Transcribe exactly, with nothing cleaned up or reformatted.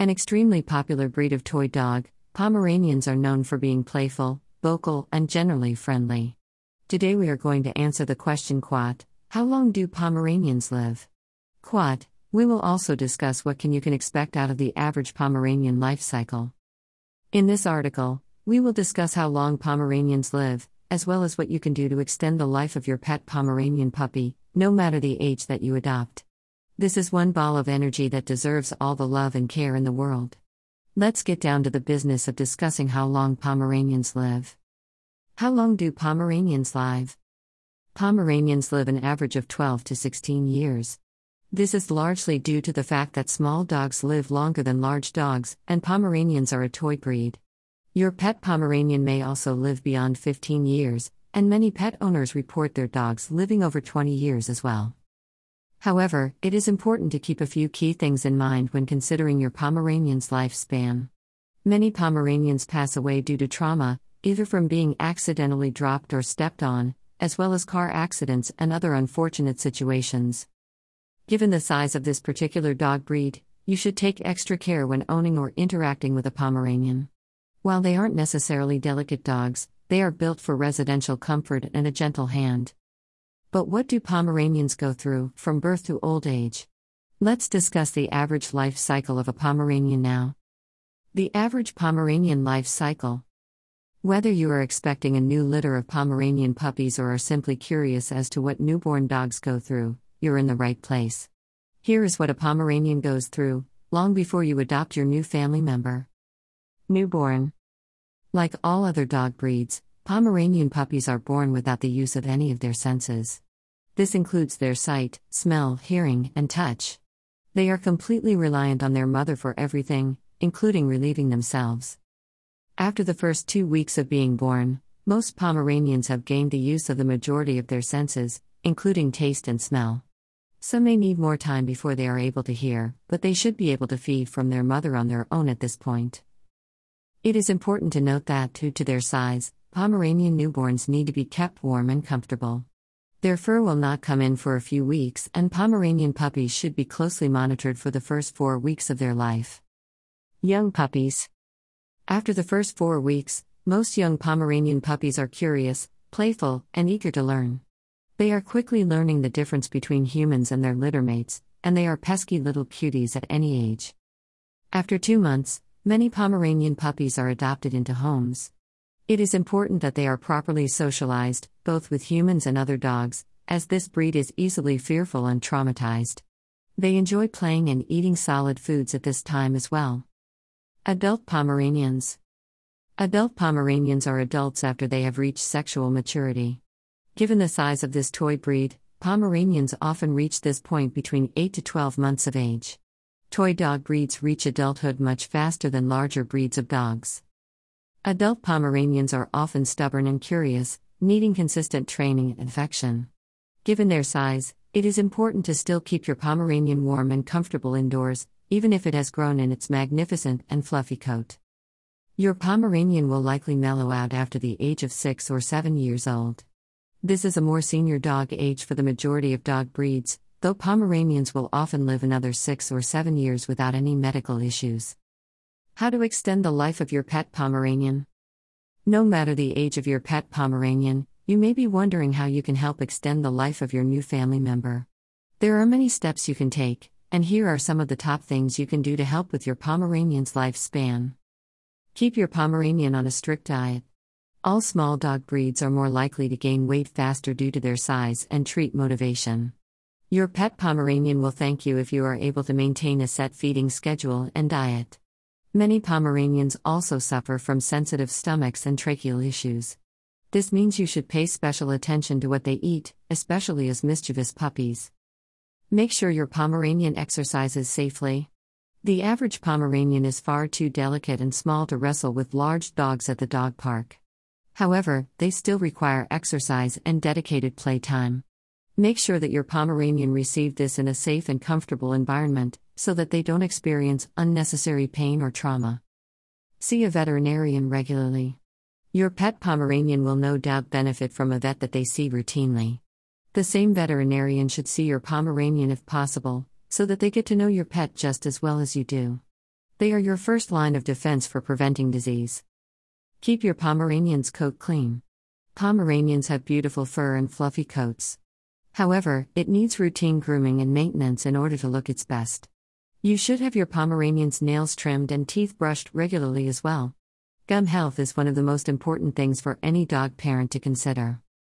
An extremely popular breed of toy dog, Pomeranians are known for being playful, vocal, and generally friendly. Today we are going to answer the question Quat, how long do Pomeranians live? Quat, we will also discuss what can you can expect out of the average Pomeranian life cycle. In this article, we will discuss how long Pomeranians live, as well as what you can do to extend the life of your pet Pomeranian puppy, no matter the age that you adopt. This is one ball of energy that deserves all the love and care in the world. Let's get down to the business of discussing how long Pomeranians live. How long do Pomeranians live? Pomeranians live an average of twelve to sixteen years. This is largely due to the fact that small dogs live longer than large dogs, and Pomeranians are a toy breed. Your pet Pomeranian may also live beyond fifteen years, and many pet owners report their dogs living over twenty years as well. However, it is important to keep a few key things in mind when considering your Pomeranian's lifespan. Many Pomeranians pass away due to trauma, either from being accidentally dropped or stepped on, as well as car accidents and other unfortunate situations. Given the size of this particular dog breed, you should take extra care when owning or interacting with a Pomeranian. While they aren't necessarily delicate dogs, they are built for residential comfort and a gentle hand. But what do Pomeranians go through, from birth to old age? Let's discuss the average life cycle of a Pomeranian now. The average Pomeranian life cycle. Whether you are expecting a new litter of Pomeranian puppies or are simply curious as to what newborn dogs go through, you're in the right place. Here is what a Pomeranian goes through, long before you adopt your new family member. Newborn. Like all other dog breeds, Pomeranian puppies are born without the use of any of their senses. This includes their sight, smell, hearing, and touch. They are completely reliant on their mother for everything, including relieving themselves. After the first two weeks of being born, most Pomeranians have gained the use of the majority of their senses, including taste and smell. Some may need more time before they are able to hear, but they should be able to feed from their mother on their own at this point. It is important to note that, due to their size, Pomeranian newborns need to be kept warm and comfortable. Their fur will not come in for a few weeks, and Pomeranian puppies should be closely monitored for the first four weeks of their life. Young puppies. After the first four weeks, most young Pomeranian puppies are curious, playful, and eager to learn. They are quickly learning the difference between humans and their littermates, and they are pesky little cuties at any age. After two months, many Pomeranian puppies are adopted into homes. It is important that they are properly socialized, both with humans and other dogs, as this breed is easily fearful and traumatized. They enjoy playing and eating solid foods at this time as well. Adult Pomeranians. Adult Pomeranians are adults after they have reached sexual maturity. Given the size of this toy breed, Pomeranians often reach this point between eight to twelve months of age. Toy dog breeds reach adulthood much faster than larger breeds of dogs. Adult Pomeranians are often stubborn and curious, needing consistent training and affection. Given their size, it is important to still keep your Pomeranian warm and comfortable indoors, even if it has grown in its magnificent and fluffy coat. Your Pomeranian will likely mellow out after the age of six or seven years old. This is a more senior dog age for the majority of dog breeds, though Pomeranians will often live another six or seven years without any medical issues. How to extend the life of your pet Pomeranian. No matter the age of your pet Pomeranian, you may be wondering how you can help extend the life of your new family member. There are many steps you can take, and here are some of the top things you can do to help with your Pomeranian's lifespan. Keep your Pomeranian on a strict diet. All small dog breeds are more likely to gain weight faster due to their size and treat motivation. Your pet Pomeranian will thank you if you are able to maintain a set feeding schedule and diet. Many Pomeranians also suffer from sensitive stomachs and tracheal issues. This means you should pay special attention to what they eat, especially as mischievous puppies. Make sure your Pomeranian exercises safely. The average Pomeranian is far too delicate and small to wrestle with large dogs at the dog park. However, they still require exercise and dedicated playtime. Make sure that your Pomeranian receive this in a safe and comfortable environment, so that they don't experience unnecessary pain or trauma. See a veterinarian regularly. Your pet Pomeranian will no doubt benefit from a vet that they see routinely. The same veterinarian should see your Pomeranian if possible, so that they get to know your pet just as well as you do. They are your first line of defense for preventing disease. Keep your Pomeranian's coat clean. Pomeranians have beautiful fur and fluffy coats. However, it needs routine grooming and maintenance in order to look its best. You should have your Pomeranian's nails trimmed and teeth brushed regularly as well. Gum health is one of the most important things for any dog parent to consider.